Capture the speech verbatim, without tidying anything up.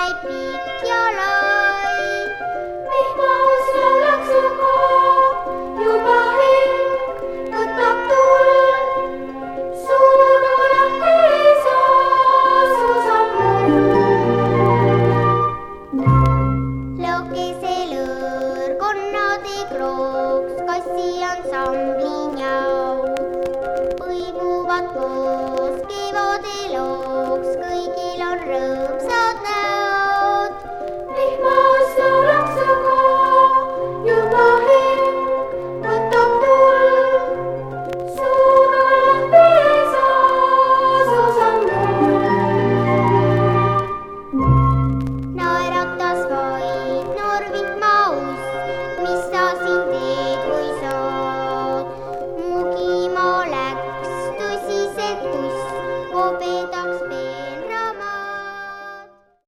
käib pikk ja lai. Vihmas laulaks juba, juba hing võtab tuld. Suuda lahti ei saa su sammud. Lõukese lõõr konnade krooks, kassi ansambli njau. Põimuvad koos kevade looks, kõigil on rõõmsad näod. Vihmas laulaks juba, juba hing võtab tuld. Suuda lahti ei saa su sammud. Naeratas vaid noor vihmaus, mis sa siin teed või saad. Mugima läks tõsiselt tuss, kobedaks